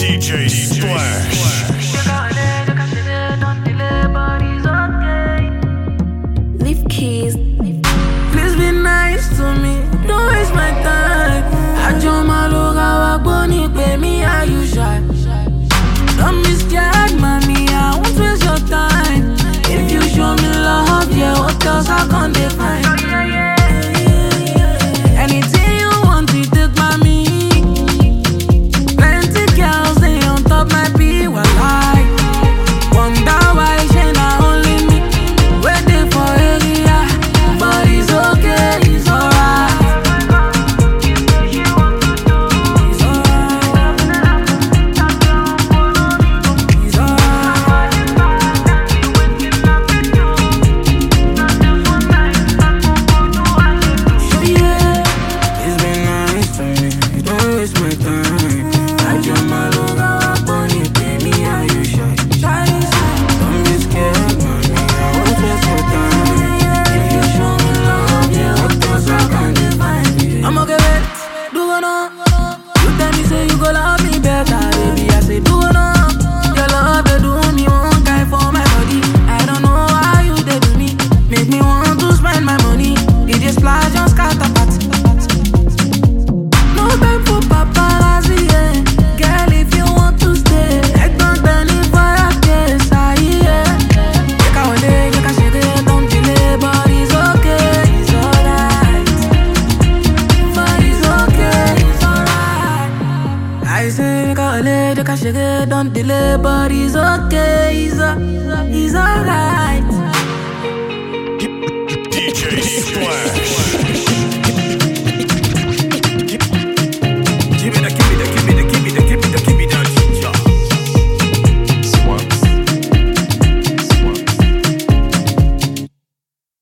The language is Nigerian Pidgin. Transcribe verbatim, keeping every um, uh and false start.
D J Splash. Leave keys. Please be nice to me. Don't waste my time. Ajo maloga wa boni pe me are you shy? Don't be scared, mommy. I won't waste your time. If you show me love, yeah, what else I can't define? Anything you want, you take by me. Plenty girls, they on top my P. Well, I wonder why she not only me. Waiting for area, but it's okay, it's alright. It's alright. Yeah, it's been nice to me. Don't waste my time. I just my love, I bunny, baby, are you shy? Shy, don't be scared, mommy. I won't waste your time. If you show me love, yeah, what else I can define? I'ma get it, do it on. You tell me say you go love me better, baby. I say do it on. Your love they do me one kind for my body. I don't know how you they do me. Make me want to spend my money. D J Splash just scatter party. No time for paparazzi, yeah. Girl, if you want to stay, I don't believe for a case, ah, yeah. Take a holiday, take a shake it, don't delay, but it's okay, it's alright. But it's okay, it's alright. I say, take a holiday, take a shake it, don't delay, but it's okay, it's, a- it's alright. D J Splash.